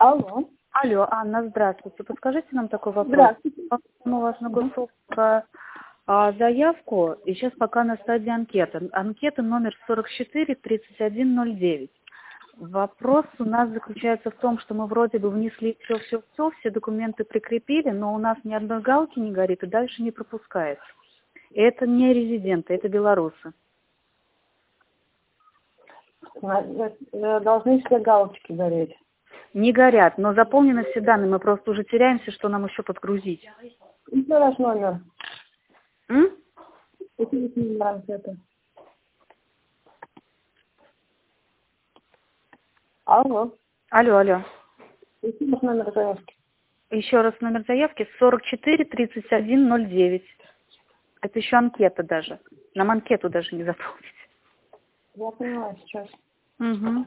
Алло. Алло, Анна, здравствуйте. Подскажите нам такой вопрос. Здравствуйте. У вас на госуслугу заявку, и сейчас пока на стадии анкеты. Анкета номер 44-3109. Вопрос у нас заключается в том, что мы вроде бы внесли все документы прикрепили, но у нас ни одной галки не горит и дальше не пропускает. И это не резиденты, это белорусы. Должны все галочки гореть. Не горят, но заполнены все данные, мы просто уже теряемся, что нам еще подгрузить. Еще раз номер. М? Какой номер анкеты? Алло. Алло. Какой номер заявки? Еще раз номер заявки 44-3109. Это еще анкета даже. Нам анкету даже не заполнить. Я понимаю сейчас. Угу.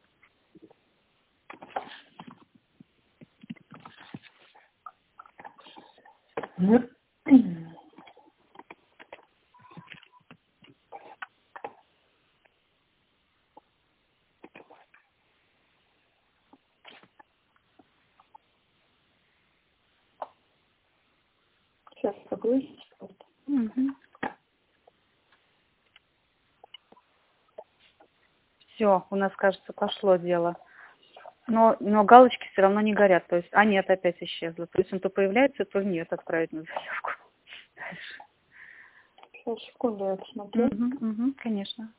Сейчас загрузить. Угу. Все, у нас, кажется, пошло дело. Но галочки все равно не горят. То есть, нет, опять исчезла. То есть он то появляется, то нет, отправить на заявку. Дальше. Сейчас, секунду, я посмотрю. Угу, конечно.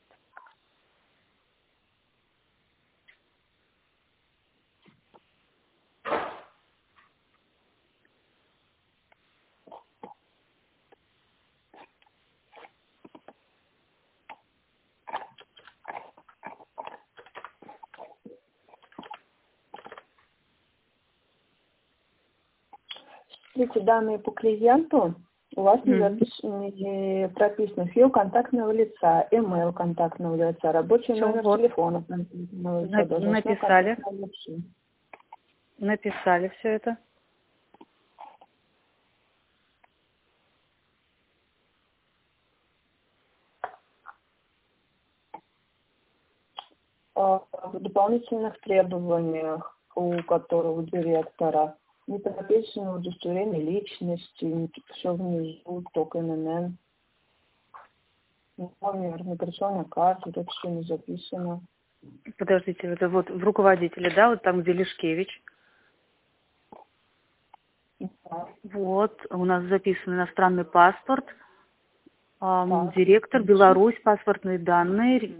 Смотрите, данные по клиенту у вас не прописано фил контактного лица, email контактного лица, рабочий Всё, номер вот. телефона. Написали все это. В дополнительных требованиях у которого директора не прописано удостоверение личности, все внизу, только ННН, номер миграционной карты, это все не записано. Подождите, это вот в руководителе, да, вот там, где Лешкевич. Да. Вот, у нас записан иностранный паспорт, Так. директор, Беларусь, паспортные данные,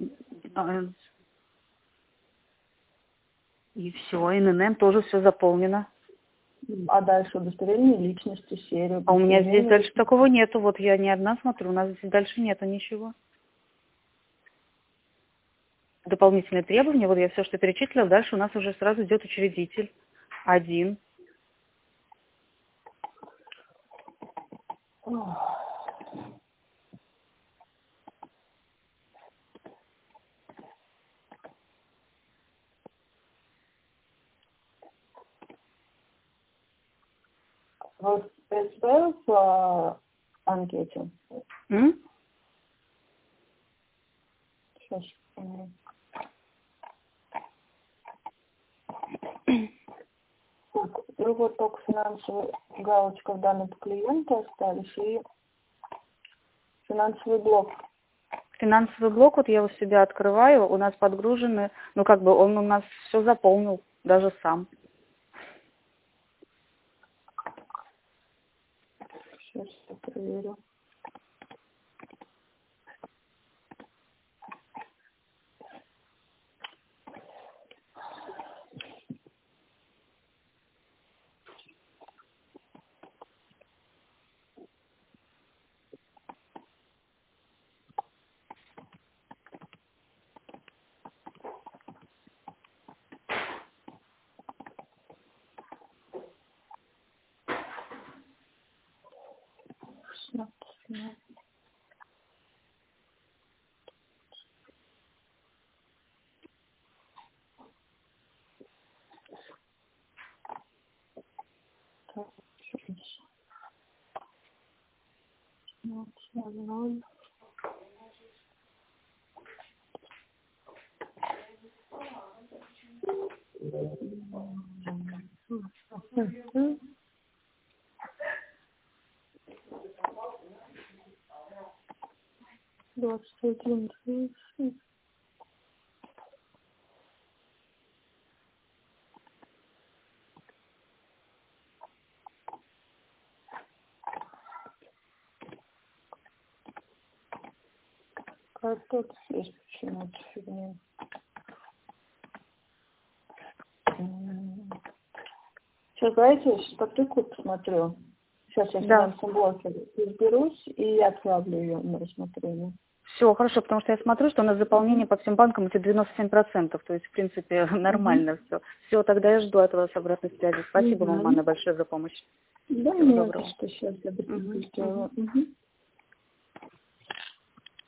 и все, ННН тоже все заполнено. А дальше удостоверение личности, серию. А у меня здесь дальше такого нету, вот я не одна смотрю, у нас здесь дальше нету ничего. Дополнительные требования, вот я все, что перечислила, дальше у нас уже сразу идет учредитель, один. Вот СП в анкете. Сейчас. И вот только финансовая галочка в данном клиента остались и финансовый блок. Финансовый блок, вот я у себя открываю, у нас подгружены, он у нас все заполнил, даже сам. Сейчас я проверю. Как тут есть почему-то фигня. Сейчас, давайте я сейчас по циклу посмотрю. Сейчас я в финансовом блоке разберусь и отправлю ее на рассмотрение. Все, хорошо, потому что я смотрю, что у нас заполнение по всем банкам это 97%, то есть, в принципе, нормально все. Все, тогда я жду от вас обратной связи. Спасибо вам, Анна, большое за помощь. Да, Всего доброго. что сейчас я быстренько сделала.